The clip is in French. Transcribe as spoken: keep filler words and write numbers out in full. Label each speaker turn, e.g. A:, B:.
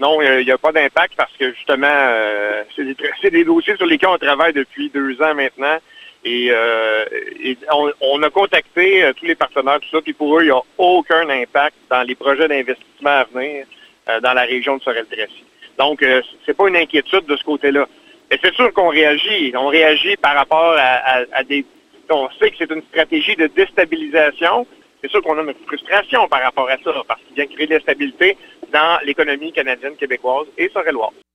A: Non, il n'y a, a pas d'impact parce que justement, euh, c'est des, c'est des dossiers sur lesquels on travaille depuis deux ans maintenant. Et, euh, et on, on a contacté euh, tous les partenaires, tout ça, puis pour eux, il n'y a aucun impact dans les projets d'investissement à venir euh, dans la région de Sorel-Tracy. Donc, euh, c'est pas une inquiétude de ce côté-là. Mais c'est sûr qu'on réagit. On réagit par rapport à, à, à des... On sait que c'est une stratégie de déstabilisation. C'est sûr qu'on a une frustration par rapport à ça, parce qu'il vient créer de la stabilité dans l'économie canadienne, québécoise et sorelloise.